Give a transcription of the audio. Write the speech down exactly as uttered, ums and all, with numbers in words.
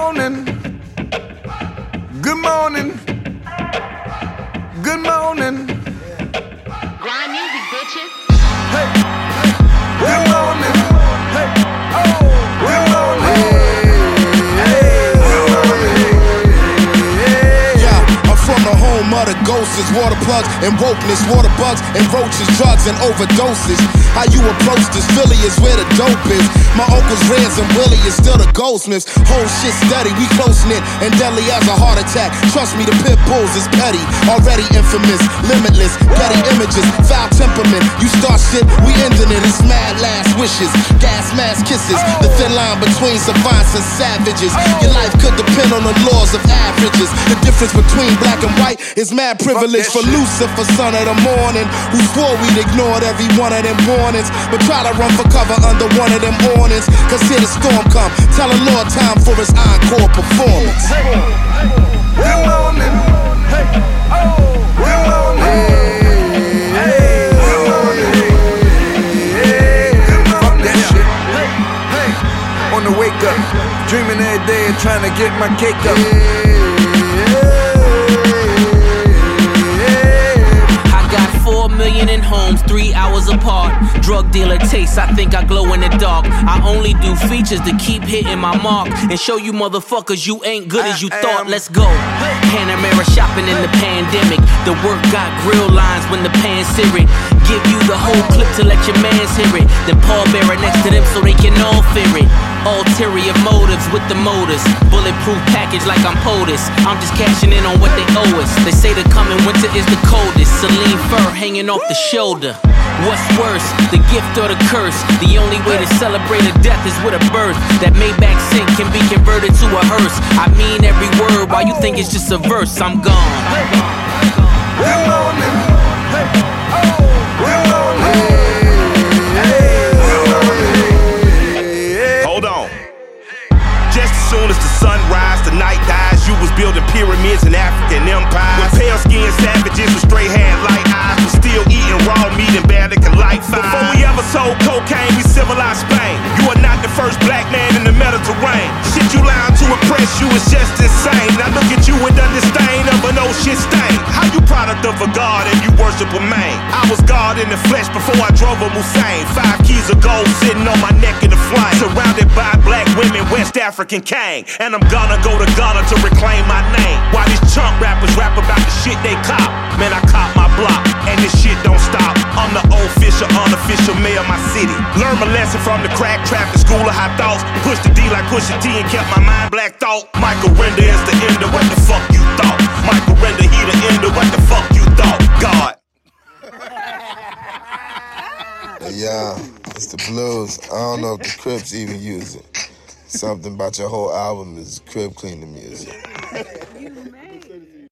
morning. Good morning. Good morning. Grind music, bitches. Hey, hey. Good morning. Hey, oh, good morning. Hey, good morning. Yeah, I'm from the home of the ghosts, water plugs and wokeness, water bugs and roaches, drugs and overdoses. How you approach this Philly is where the dope is. My uncles Reds and Willie is still the goldsmiths. Whole shit steady, we close knit and deadly as a heart attack. Trust me, the pit bulls is petty, already infamous, limitless, petty images, foul temperament. You start shit, we ending it. It's mad last wishes, gas mask kisses. The thin line between savants and savages. Your life could depend on the laws of averages. The difference between black and white is mad privilege for Lucifer, son of the morning, who swore we'd ignored every one of them warnings, but try to run for cover under one of them awnings. Cause here the storm come, tell the Lord time for his encore performance. Good morning. Hey, oh, good morning. Hey, good morning. Hey, fuck that shit. Hey, on the wake up, dreaming every day and trying to get my cake up. Four million in homes, three hours apart. Drug dealer taste, I think I glow in the dark. I only do features to keep hitting my mark and show you motherfuckers you ain't good as you thought. Let's go. Panamera shopping in the pandemic. The work got grill lines when the pan's seared. Give you the whole clip to let your mans hear it. Then Paul Bearer next to them so they can all fear it. Ulterior motives with the motors. Bulletproof package like I'm POTUS. I'm just cashing in on what they owe us. They say the coming winter is the coldest. Celine fur hanging off the shoulder. What's worse, the gift or the curse? The only way to celebrate a death is with a birth. That Maybach sink can be converted to a hearse. I mean every word, while you think it's just a verse, I'm gone. Good morning. Hey, oh, good morning. Hold on. Just as soon as the sun rises, the night dies. You was building pyramids in African empires. With pale skinned savages with straight hair, light eyes, was still eating raw meat and barely can light fire. Before we ever sold cocaine, we civilized Spain. You are not the first black man in the Mediterranean. Shit you lying to impress you is just insane. Now look at you with the disdain of an old shit stain. How you product of a god and you worship a man? I was God in the flesh before I drove a Hussein. Five keys of gold sitting on my neck in the flame. Surrounded by black women, West African king. And I'm gonna go to Ghana to reclaim my name. While these chump rappers rap about the shit they cop. Man, I cop my block, and this shit don't stop. I'm the official, unofficial mayor of my city. Learn my lesson from the crack trap, the school of high thoughts. Push the D like Pusha T and kept my mind black thought. Michael Render is the end of what the fuck you thought. Michael Render, he the end of what the fuck you thought. God. Yeah, it's the blues. I don't know if the Crips even use it. Something about your whole album is crib cleaning music.